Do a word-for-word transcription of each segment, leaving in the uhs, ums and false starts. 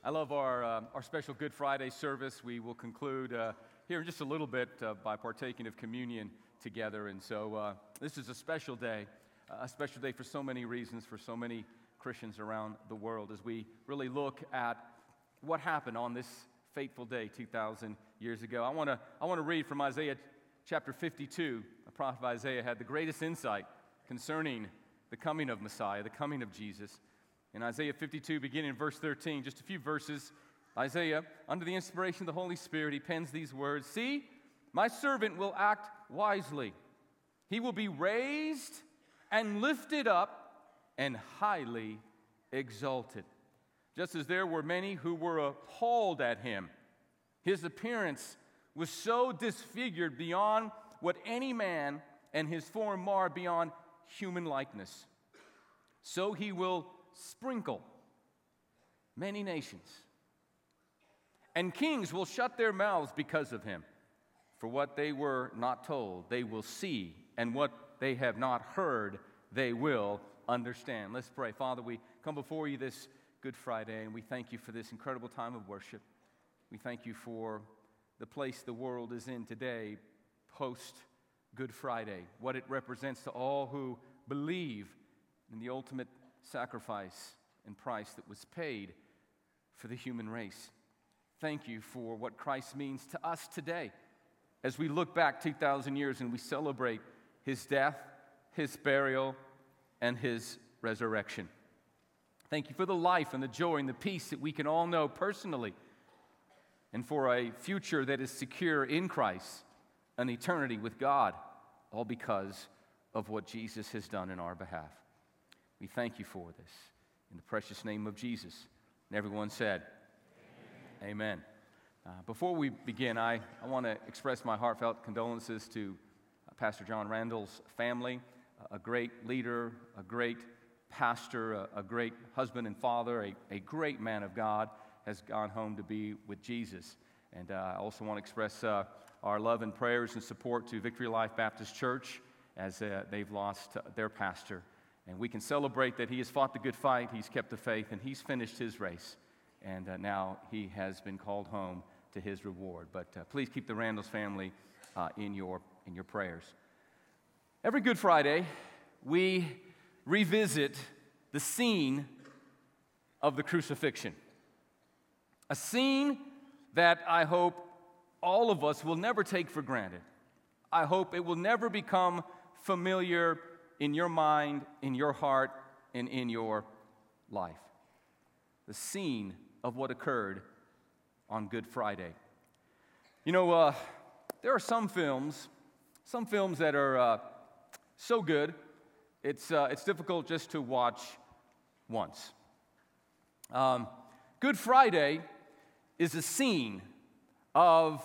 I love our uh, our special Good Friday service. We will conclude uh, here in just a little bit uh, by partaking of communion together. And so uh, this is a special day, uh, a special day for so many reasons, for so many Christians around the world, as we really look at what happened on this fateful day two thousand years ago. I want to I want to read from Isaiah chapter fifty-two. The prophet Isaiah had the greatest insight concerning the coming of Messiah, the coming of Jesus. In Isaiah fifty-two, beginning in verse thirteen, just a few verses, Isaiah, under the inspiration of the Holy Spirit, he pens these words, "See, my servant will act wisely. He will be raised and lifted up and highly exalted. Just as there were many who were appalled at him, his appearance was so disfigured beyond what any man, and his form marred beyond human likeness. So he will sprinkle many nations, and kings will shut their mouths because of him. For what they were not told, they will see, and what they have not heard, they will understand." Let's pray. Father, we come before you this Good Friday, and we thank you for this incredible time of worship. We thank you for the place the world is in today, post-Good Friday, what it represents to all who believe in the ultimate sacrifice and price that was paid for the human race. Thank you for what Christ means to us today as we look back two thousand years and we celebrate his death, his burial, and his resurrection. Thank you for the life and the joy and the peace that we can all know personally, and for a future that is secure in Christ, an eternity with God, all because of what Jesus has done in our behalf. We thank you for this. In the precious name of Jesus. And everyone said, Amen. Amen. Uh, before we begin, I, I want to express my heartfelt condolences to uh, Pastor John Randall's family, uh, a great leader, a great pastor, a, a great husband and father, a, a great man of God, has gone home to be with Jesus. And uh, I also want to express uh, our love and prayers and support to Victory Life Baptist Church as uh, they've lost uh, their pastor. And we can celebrate that he has fought the good fight, he's kept the faith, and he's finished his race. And uh, now he has been called home to his reward. But uh, please keep the Randalls family uh, in your in your prayers. Every Good Friday, we revisit the scene of the crucifixion. A scene that I hope all of us will never take for granted. I hope it will never become familiar in your mind, in your heart, and in your life. The scene of what occurred on Good Friday. You know, uh, there are some films, some films that are uh, so good, it's uh, it's difficult just to watch once. Um, Good Friday is a scene of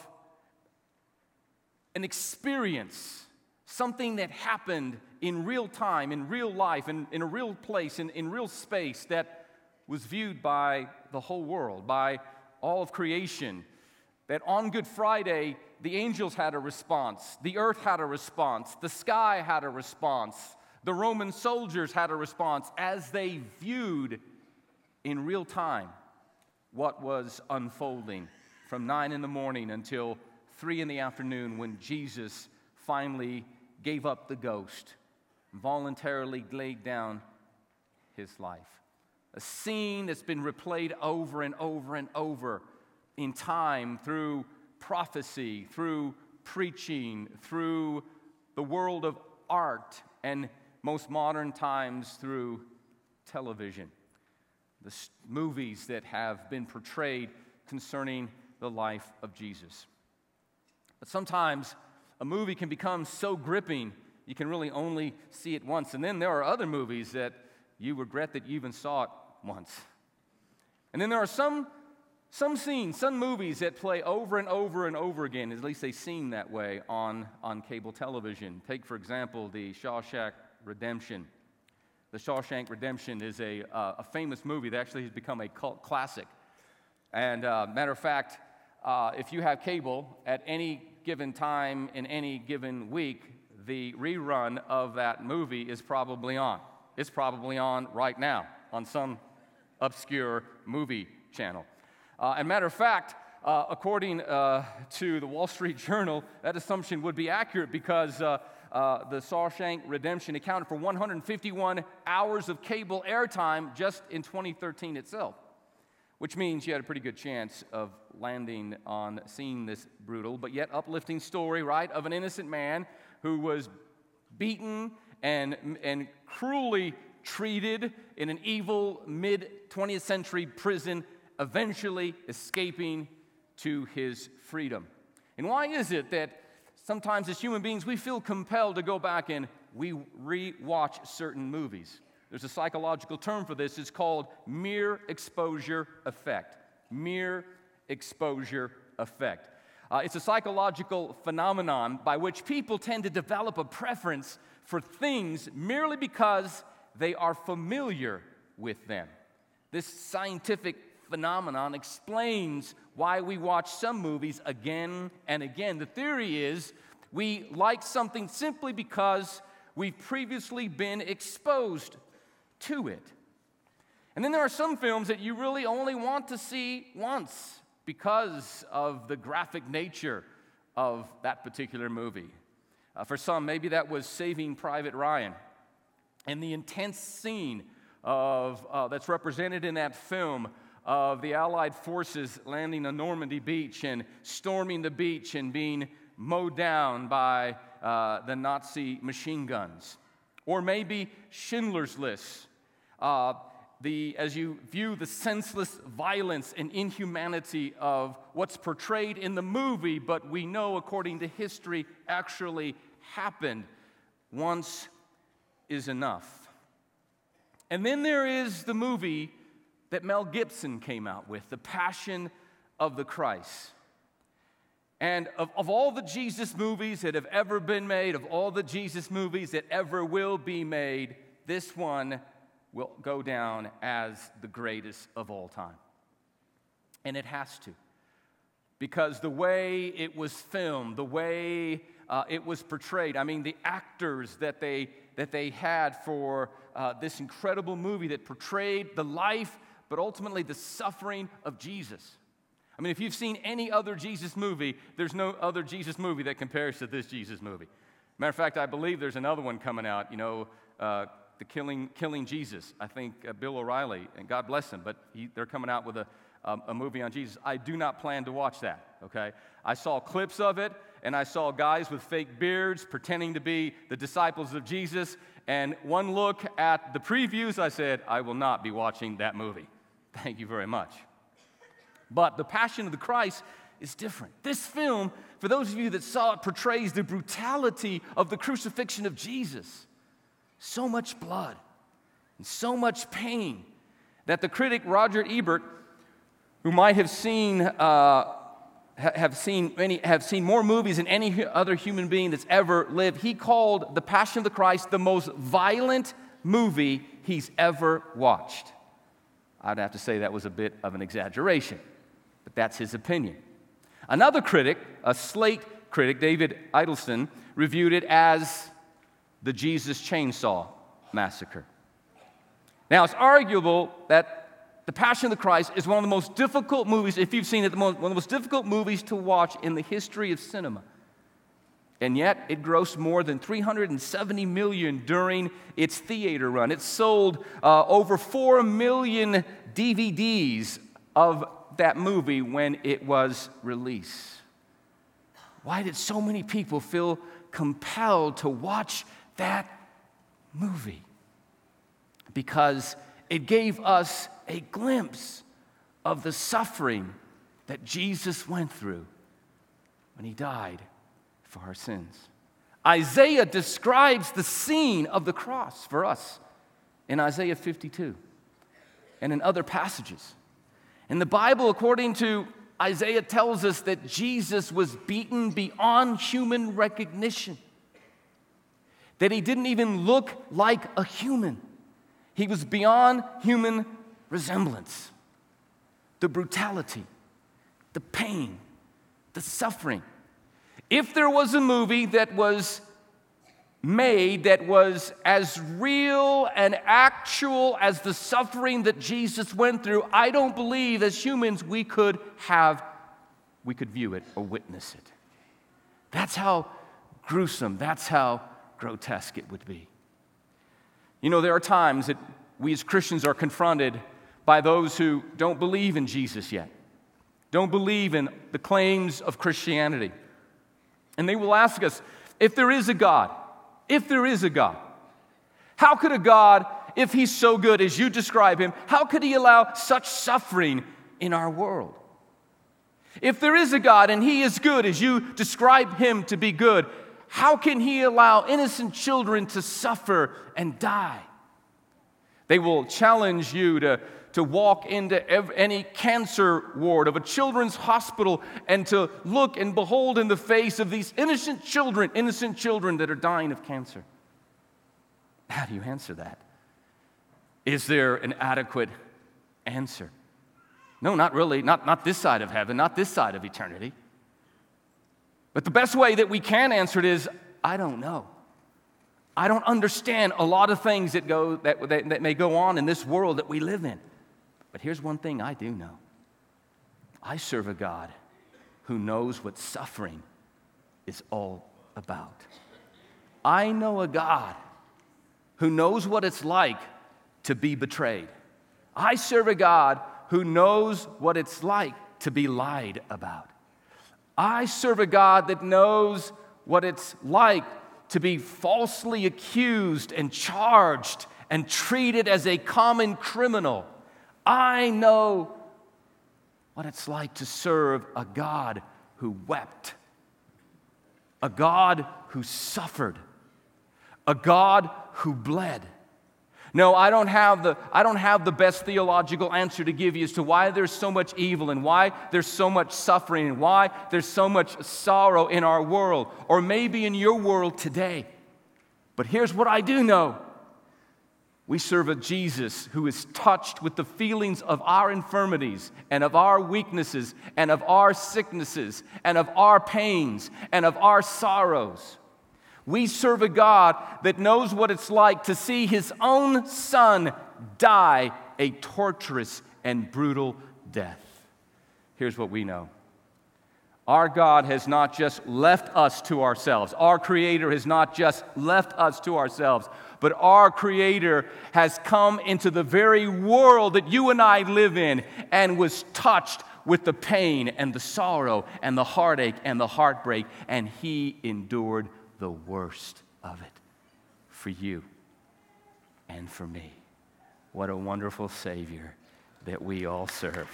an experience, something that happened in real time, in real life, in, in a real place, in, in real space that was viewed by the whole world, by all of creation. That on Good Friday, the angels had a response, the earth had a response, the sky had a response, the Roman soldiers had a response as they viewed in real time what was unfolding from nine in the morning until three in the afternoon, when Jesus finally gave up the ghost, voluntarily laid down his life. A scene that's been replayed over and over and over in time through prophecy, through preaching, through the world of art, and most modern times through television. The movies that have been portrayed concerning the life of Jesus. But sometimes a movie can become so gripping, you can really only see it once. And then there are other movies that you regret that you even saw it once. And then there are some some scenes, some movies that play over and over and over again, at least they seem that way on, on cable television. Take, for example, the Shawshank Redemption. The Shawshank Redemption is a, uh, a famous movie that actually has become a cult classic. And uh, matter of fact, uh, if you have cable, at any given time in any given week, the rerun of that movie is probably on. It's probably on right now on some obscure movie channel. Uh, and matter of fact, uh, according uh, to the Wall Street Journal, that assumption would be accurate because uh, uh, the Shawshank Redemption accounted for one hundred fifty-one hours of cable airtime just in twenty thirteen itself, which means you had a pretty good chance of landing on seeing this brutal but yet uplifting story, right, of an innocent man who was beaten and, and cruelly treated in an evil mid-twentieth century prison, eventually escaping to his freedom. And why is it that sometimes as human beings we feel compelled to go back and we re-watch certain movies? There's a psychological term for this. It's called mere exposure effect. Mere exposure effect. Uh, it's a psychological phenomenon by which people tend to develop a preference for things merely because they are familiar with them. This scientific phenomenon explains why we watch some movies again and again. The theory is we like something simply because we've previously been exposed to it. And then there are some films that you really only want to see once because of the graphic nature of that particular movie. Uh, for some, maybe that was Saving Private Ryan. And the intense scene of uh, that's represented in that film of the Allied forces landing on Normandy Beach and storming the beach and being mowed down by uh, the Nazi machine guns. Or maybe Schindler's List. Uh, the, as you view the senseless violence and inhumanity of what's portrayed in the movie, but we know according to history actually happened, once is enough. And then there is the movie that Mel Gibson came out with, The Passion of the Christ. And of, of all the Jesus movies that have ever been made, of all the Jesus movies that ever will be made, this one will go down as the greatest of all time. And it has to. Because the way it was filmed, the way uh, it was portrayed, I mean, the actors that they, that they had for uh, this incredible movie that portrayed the life, but ultimately the suffering of Jesus. I mean, if you've seen any other Jesus movie, there's no other Jesus movie that compares to this Jesus movie. Matter of fact, I believe there's another one coming out, you know, uh, the Killing Killing Jesus. I think uh, Bill O'Reilly, and God bless him, but he, they're coming out with a, um, a movie on Jesus. I do not plan to watch that, okay? I saw clips of it, and I saw guys with fake beards pretending to be the disciples of Jesus, and one look at the previews, I said, I will not be watching that movie. Thank you very much. But The Passion of the Christ is different. This film, for those of you that saw it, portrays the brutality of the crucifixion of Jesus. So much blood and so much pain that the critic Roger Ebert, who might have seen uh, have seen many have seen more movies than any other human being that's ever lived, he called The Passion of the Christ the most violent movie he's ever watched. I'd have to say that was a bit of an exaggeration, but that's his opinion. Another critic, a Slate critic, David Idleston, reviewed it as the Jesus Chainsaw Massacre. Now, it's arguable that The Passion of the Christ is one of the most difficult movies, if you've seen it, one of the most difficult movies to watch in the history of cinema. And yet, it grossed more than three hundred seventy million dollars during its theater run. It sold uh, over four million D V Ds of that movie when it was released. Why did so many people feel compelled to watch that movie? Because it gave us a glimpse of the suffering that Jesus went through when he died for our sins. Isaiah describes the scene of the cross for us in Isaiah fifty-two and in other passages. And the Bible, according to Isaiah, tells us that Jesus was beaten beyond human recognition, that he didn't even look like a human. He was beyond human resemblance. The brutality, the pain, the suffering. If there was a movie that was made that was as real and actual as the suffering that Jesus went through, I don't believe as humans we could have, we could view it or witness it. That's how gruesome, that's how grotesque it would be. You know, there are times that we as Christians are confronted by those who don't believe in Jesus yet, don't believe in the claims of Christianity. And they will ask us, if there is a God, if there is a God, how could a God, if he's so good as you describe him, how could he allow such suffering in our world? If there is a God and he is good as you describe him to be good, how can he allow innocent children to suffer and die? They will challenge you to, to walk into every, any cancer ward of a children's hospital and to look and behold in the face of these innocent children, innocent children that are dying of cancer. How do you answer that? Is there an adequate answer? No, not really, not, not this side of heaven, not this side of eternity. But the best way that we can answer it is, I don't know. I don't understand a lot of things that go that, that, that may go on in this world that we live in. But here's one thing I do know. I serve a God who knows what suffering is all about. I know a God who knows what it's like to be betrayed. I serve a God who knows what it's like to be lied about. I serve a God that knows what it's like to be falsely accused and charged and treated as a common criminal. I know what it's like to serve a God who wept, a God who suffered, a God who bled. No, I don't have the I don't have the best theological answer to give you as to why there's so much evil and why there's so much suffering and why there's so much sorrow in our world or maybe in your world today. But here's what I do know. We serve a Jesus who is touched with the feelings of our infirmities and of our weaknesses and of our sicknesses and of our pains and of our sorrows. We serve a God that knows what it's like to see his own son die a torturous and brutal death. Here's what we know. Our God has not just left us to ourselves. Our Creator has not just left us to ourselves, but our Creator has come into the very world that you and I live in and was touched with the pain and the sorrow and the heartache and the heartbreak, and he endured the worst of it for you and for me. What a wonderful Savior that we all serve.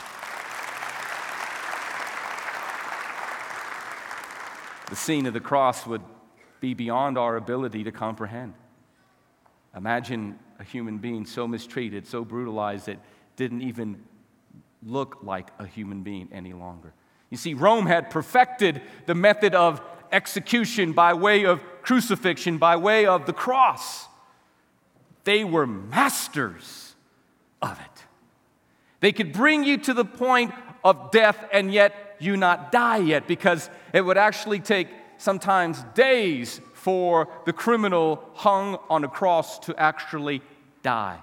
The scene of the cross would be beyond our ability to comprehend. Imagine a human being so mistreated, so brutalized that didn't even look like a human being any longer. You see, Rome had perfected the method of execution by way of crucifixion, by way of the cross. They were masters of it. They could bring you to the point of death and yet you not die yet, because it would actually take sometimes days for the criminal hung on a cross to actually die.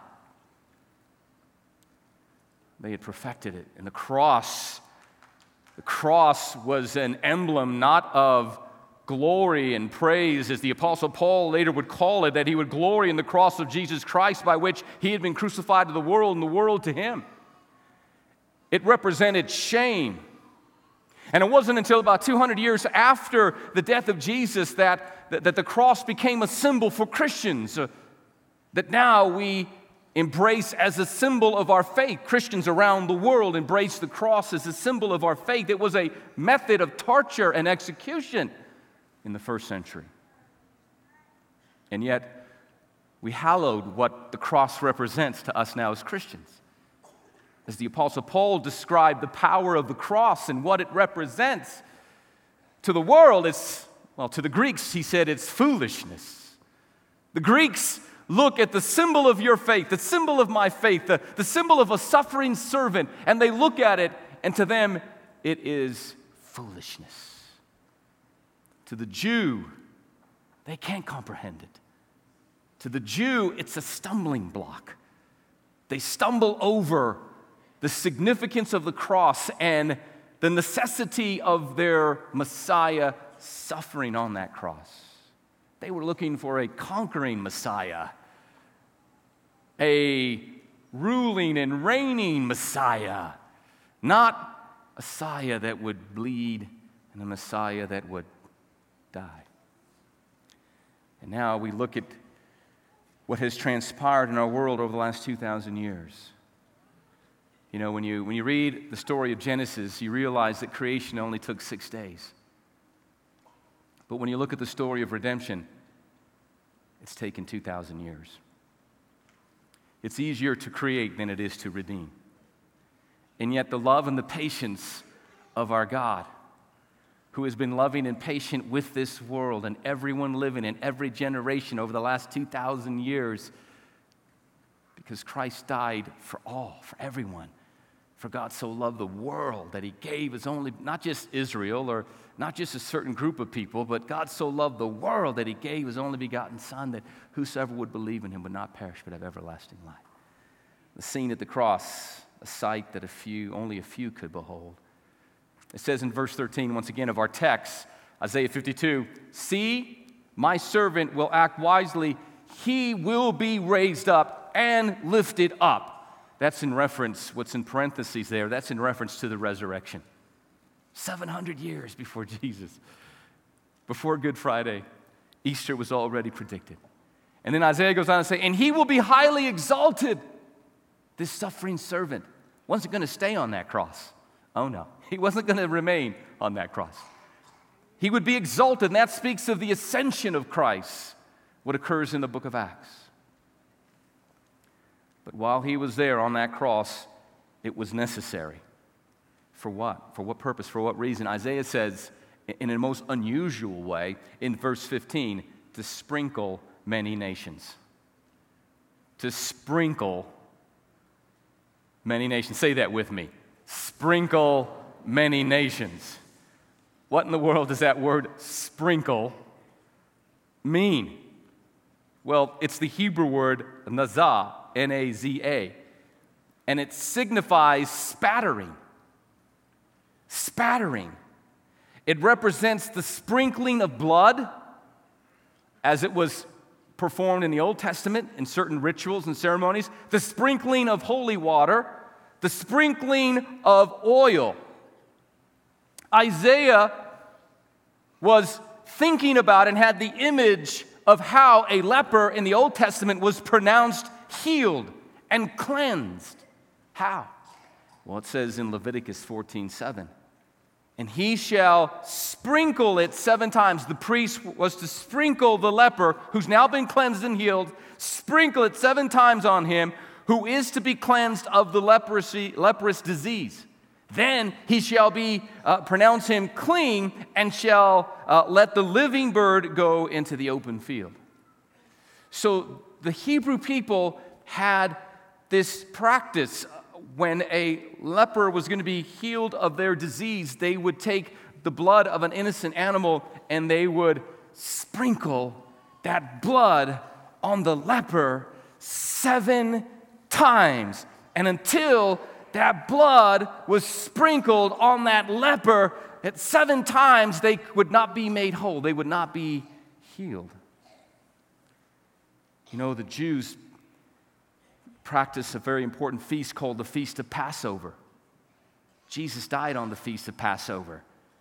They had perfected it. And the cross, the cross was an emblem not of glory and praise, as the Apostle Paul later would call it, that he would glory in the cross of Jesus Christ by which he had been crucified to the world and the world to him. It represented shame. And it wasn't until about two hundred years after the death of Jesus that, that, that the cross became a symbol for Christians, uh, that now we embrace as a symbol of our faith. Christians around the world embrace the cross as a symbol of our faith. It was a method of torture and execution in the first century. And yet, we hallowed what the cross represents to us now as Christians. As the Apostle Paul described the power of the cross and what it represents to the world, it's, well, to the Greeks, he said it's foolishness. The Greeks look at the symbol of your faith, the symbol of my faith, the, the symbol of a suffering servant, and they look at it, and to them, it is foolishness. To the Jew, They can't comprehend it. To the Jew, it's a stumbling block. They stumble over the significance of the cross and the necessity of their Messiah suffering on that cross. They were looking for a conquering Messiah, a ruling and reigning Messiah, not a Messiah that would bleed and a Messiah that would die. And now we look at what has transpired in our world over the last two thousand years. You know, when you, when you read the story of Genesis, you realize that creation only took six days. But when you look at the story of redemption, it's taken two thousand years. It's easier to create than it is to redeem. And yet the love and the patience of our God, who has been loving and patient with this world and everyone living in every generation over the last two thousand years, because Christ died for all, for everyone. For God so loved the world that he gave his only, not just Israel or not just a certain group of people, but God so loved the world that he gave his only begotten Son, that whosoever would believe in him would not perish but have everlasting life. The scene at the cross, a sight that a few, only a few could behold. It says in verse thirteen, once again, of our text, Isaiah fifty-two, "See, my servant will act wisely. He will be raised up and lifted up." That's in reference, what's in parentheses there, that's in reference to the resurrection. seven hundred years before Jesus, before Good Friday, Easter was already predicted. And then Isaiah goes on to say, "And he will be highly exalted." This suffering servant wasn't going to stay on that cross. Oh no, he wasn't going to remain on that cross. He would be exalted, and that speaks of the ascension of Christ, what occurs in the book of Acts. But while he was there on that cross, it was necessary. For what? For what purpose? For what reason? Isaiah says, in a most unusual way, in verse fifteen, to sprinkle many nations. To sprinkle many nations. Say that with me. Sprinkle many nations. What in the world does that word sprinkle mean? Well, it's the Hebrew word nazah, N A Z A, and it signifies spattering. Spattering. It represents the sprinkling of blood as it was performed in the Old Testament in certain rituals and ceremonies, the sprinkling of holy water, the sprinkling of oil. Isaiah was thinking about and had the image of how a leper in the Old Testament was pronounced healed and cleansed. How? Well, it says in Leviticus fourteen seven, "And he shall sprinkle it seven times." The priest was to sprinkle the leper who's now been cleansed and healed, sprinkle it seven times on him who is to be cleansed of the leprosy, leprous disease. Then he shall be, uh, pronounce him clean, and shall uh, let the living bird go into the open field. So the Hebrew people had this practice. When a leper was going to be healed of their disease, they would take the blood of an innocent animal and they would sprinkle that blood on the leper seven times. And until that blood was sprinkled on that leper, at seven times they would not be made whole. They would not be healed. You know, the Jews practice a very important feast called the Feast of Passover. Jesus died on the Feast of Passover.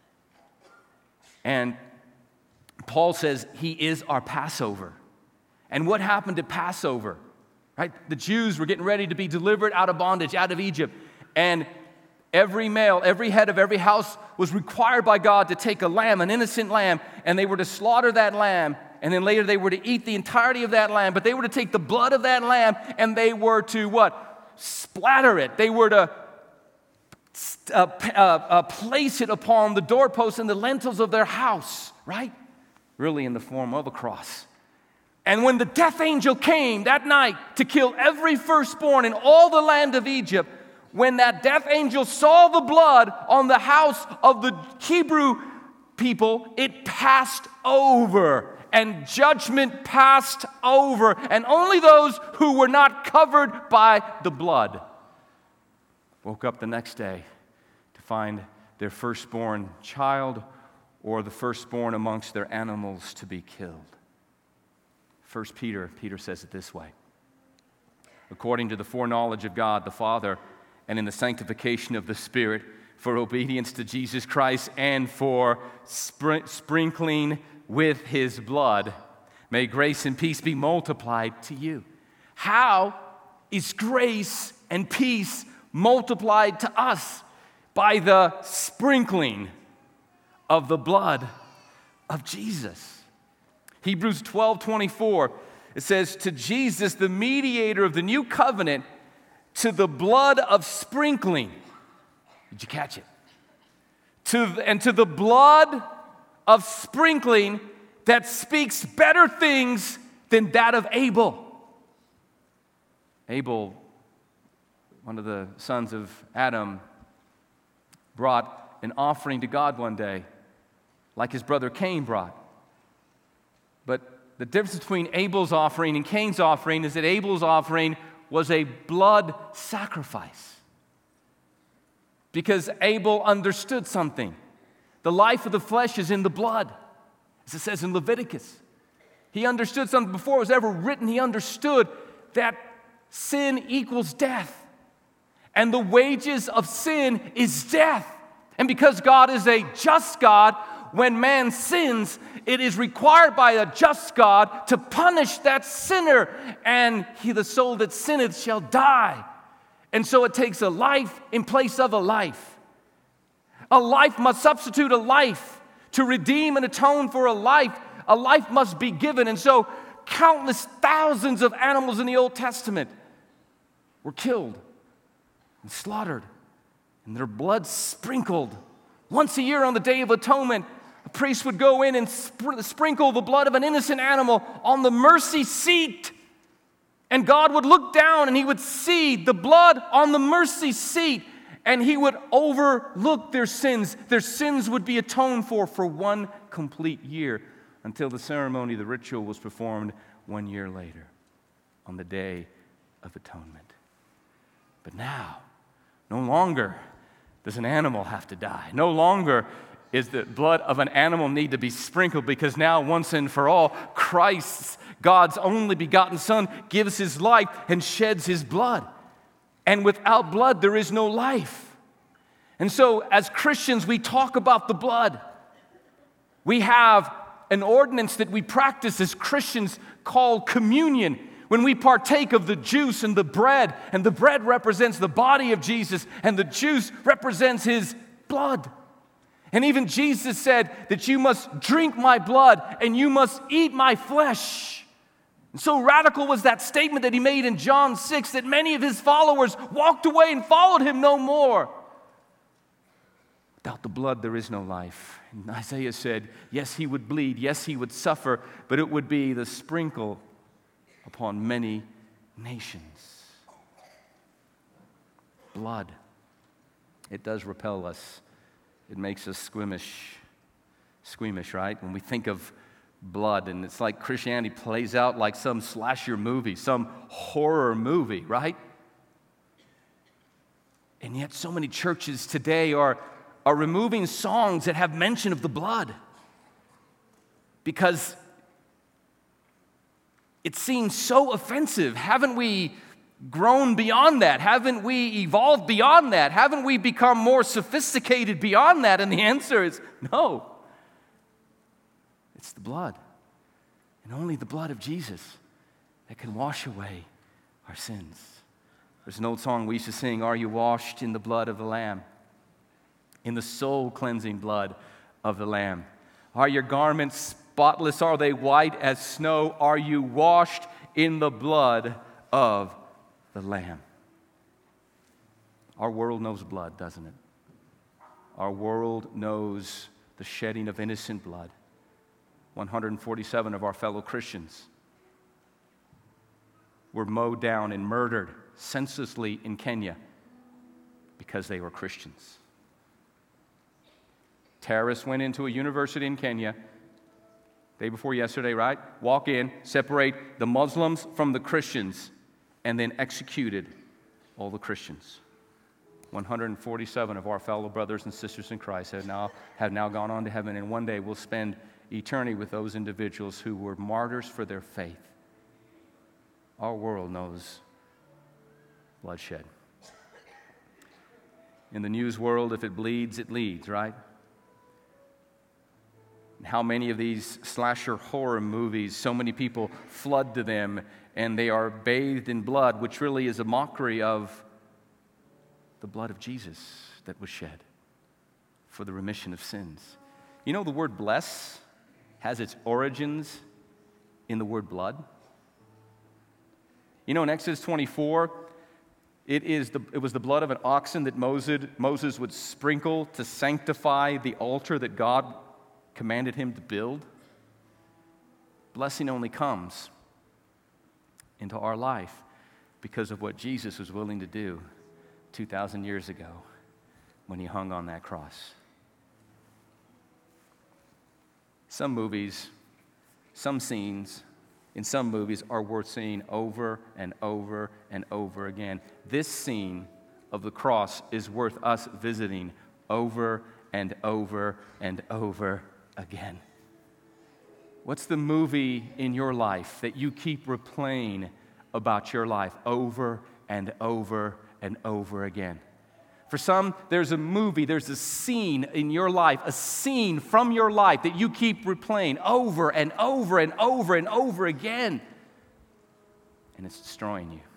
And Paul says he is our Passover. And what happened at Passover? Right? The Jews were getting ready to be delivered out of bondage, out of Egypt. And every male, every head of every house was required by God to take a lamb, an innocent lamb, and they were to slaughter that lamb. And then later they were to eat the entirety of that lamb, but they were to take the blood of that lamb and they were to what? Splatter it. They were to uh, uh, uh, place it upon the doorposts and the lintels of their house, right? Really in the form of a cross. And when the death angel came that night to kill every firstborn in all the land of Egypt, when that death angel saw the blood on the house of the Hebrew people, it passed over. and judgment passed over, and only those who were not covered by the blood woke up the next day to find their firstborn child or the firstborn amongst their animals to be killed. First Peter, Peter says it this way: according to the foreknowledge of God the Father, and in the sanctification of the Spirit, for obedience to Jesus Christ and for spr- sprinkling with His blood, may grace and peace be multiplied to you. How is grace and peace multiplied to us? By the sprinkling of the blood of Jesus. Hebrews twelve twenty-four, it says, to Jesus, the mediator of the new covenant, to the blood of sprinkling. Did you catch it? To, and to the blood of sprinkling that speaks better things than that of Abel. Abel, one of the sons of Adam, brought an offering to God one day, like his brother Cain brought. But the difference between Abel's offering and Cain's offering is that Abel's offering was a blood sacrifice. Because Abel understood something. The life of the flesh is in the blood, as it says in Leviticus. He understood something before it was ever written. He understood that sin equals death. And the wages of sin is death. And because God is a just God, when man sins, it is required by a just God to punish that sinner, and he, the soul that sinneth shall die. And so it takes a life in place of a life. A life must substitute a life. To redeem and atone for a life, a life must be given. And so countless thousands of animals in the Old Testament were killed and slaughtered, and their blood sprinkled. Once a year on the Day of Atonement, a priest would go in and spr- sprinkle the blood of an innocent animal on the mercy seat. And God would look down and He would see the blood on the mercy seat, and He would overlook their sins. Their sins would be atoned for for one complete year, until the ceremony, the ritual, was performed one year later on the Day of Atonement. But now, no longer does an animal have to die. No longer is the blood of an animal need to be sprinkled, because now, once and for all, Christ, God's only begotten Son, gives His life and sheds His blood. And without blood, there is no life. And so, as Christians, we talk about the blood. We have an ordinance that we practice as Christians called communion. When we partake of the juice and the bread, and the bread represents the body of Jesus, and the juice represents His blood. And even Jesus said that you must drink my blood and you must eat my flesh. And so radical was that statement that He made in John six that many of His followers walked away and followed Him no more. Without the blood, there is no life. And Isaiah said, yes, He would bleed, yes, He would suffer, but it would be the sprinkle upon many nations. Blood. It does repel us. It makes us squeamish. Squeamish, right? When we think of blood, and it's like Christianity plays out like some slasher movie, some horror movie, right? And yet so many churches today are, are removing songs that have mention of the blood, because it seems so offensive. Haven't we grown beyond that? Haven't we evolved beyond that? Haven't we become more sophisticated beyond that? And the answer is no. It's the blood, and only the blood of Jesus that can wash away our sins. There's an old song we used to sing, "Are you washed in the blood of the Lamb? In the soul-cleansing blood of the Lamb? Are your garments spotless? Are they white as snow? Are you washed in the blood of the Lamb?" Our world knows blood, doesn't it? Our world knows the shedding of innocent blood. one hundred forty-seven of our fellow Christians were mowed down and murdered senselessly in Kenya because they were Christians. Terrorists went into a university in Kenya, Day before yesterday, right? Walk in, separate the Muslims from the Christians, and then executed all the Christians. one hundred forty-seven of our fellow brothers and sisters in Christ have now, have now gone on to heaven, and one day we'll spend eternity with those individuals who were martyrs for their faith. Our world knows bloodshed. In the news world, if it bleeds, it leads, right? How many of these slasher horror movies, so many people flood to them, and they are bathed in blood, which really is a mockery of the blood of Jesus that was shed for the remission of sins. You know, the word bless has its origins in the word blood. You know, in Exodus twenty-four, it, is the, it was the blood of an oxen that Moses, Moses would sprinkle to sanctify the altar that God commanded him to build. Blessing only comes into our life because of what Jesus was willing to do two thousand years ago when he hung on that cross. Some movies, some scenes in some movies are worth seeing over and over and over again. This scene of the cross is worth us visiting over and over and over again. What's the movie in your life that you keep replaying about your life over and over and over again? For some, there's a movie, there's a scene in your life, a scene from your life that you keep replaying over and over and over and over again, and it's destroying you.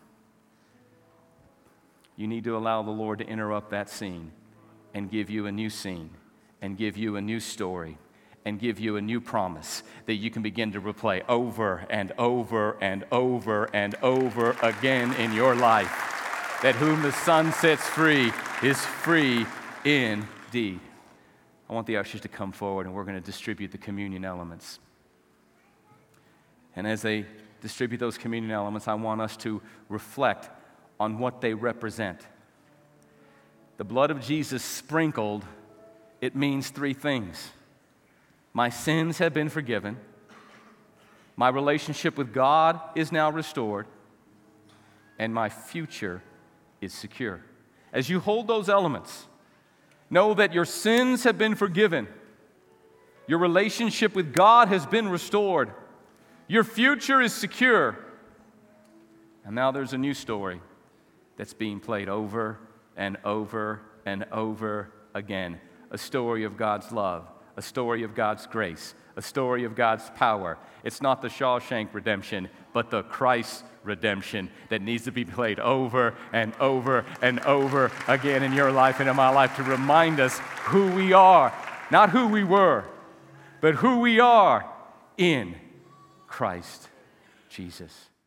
You need to allow the Lord to interrupt that scene and give you a new scene and give you a new story and give you a new promise that you can begin to replay over and over and over and over again in your life. That whom the Son sets free is free indeed. I want the ushers to come forward, and we're going to distribute the communion elements. And as they distribute those communion elements, I want us to reflect on what they represent. The blood of Jesus sprinkled, it means three things. My sins have been forgiven. My relationship with God is now restored. And my future is secure. As you hold those elements, know that your sins have been forgiven. Your relationship with God has been restored. Your future is secure. And now there's a new story that's being played over and over and over again. A story of God's love, a story of God's grace, a story of God's power. It's not the Shawshank redemption, but the Christ redemption that needs to be played over and over and over again in your life and in my life to remind us who we are, not who we were, but who we are in Christ Jesus.